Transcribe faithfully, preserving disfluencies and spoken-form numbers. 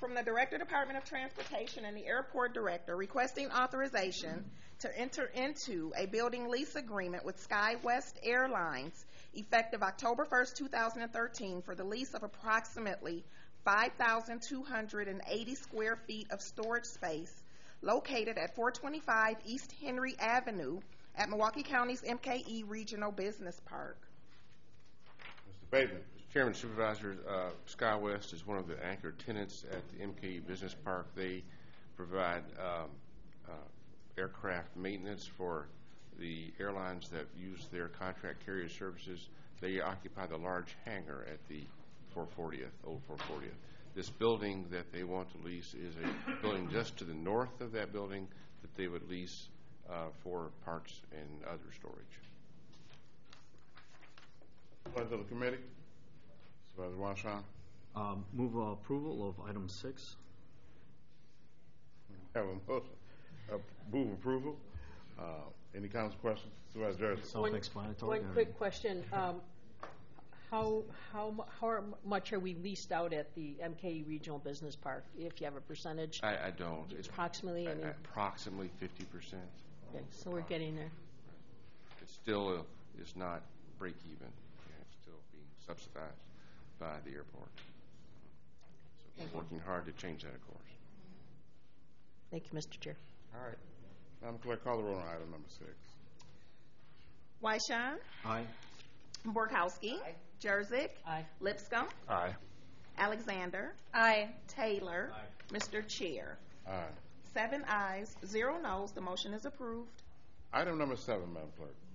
from the Director, Department of Transportation, and the Airport Director requesting authorization to enter into a building lease agreement with SkyWest Airlines effective October first, two thousand thirteen for the lease of approximately five thousand two hundred eighty square feet of storage space located at four twenty-five East Henry Avenue at Milwaukee County's M K E Regional Business Park. Mister Bateman. Mister Chairman, Supervisors, uh, SkyWest is one of the anchor tenants at the M K E Business Park. They provide um, uh, aircraft maintenance for the airlines that use their contract carrier services. They occupy the large hangar at the four fortieth, old four fortieth. This building that they want to lease is a building just to the north of that building that they would lease uh, for parts and other storage. Pleasure of the committee. Supervisor Washington. Um, move uh, approval of item six. Have a motion. Uh, move approval. Uh, any comments, questions? Supervisor Jersey. Self-explanatory. One quick question. Um, how, how, mu- how much are we leased out at the M K E Regional Business Park, if you have a percentage? I, I don't. It's Approximately? a- Any- approximately fifty percent. Okay, so we're getting there. It still uh, is not break even. It's still being subsidized by the airport. So we're working hard to change that, of course. Thank you, Mister Chair. All right. Madam Clerk, call the roll on item number six. Wyshawn, Aye. Borkowski, Jerzik, Aye. Lipscomb, Aye. Alexander, Aye. Taylor, Mister Chair. Aye. Seven ayes, zero noes. The motion is approved. Item number seven, Madam Clerk.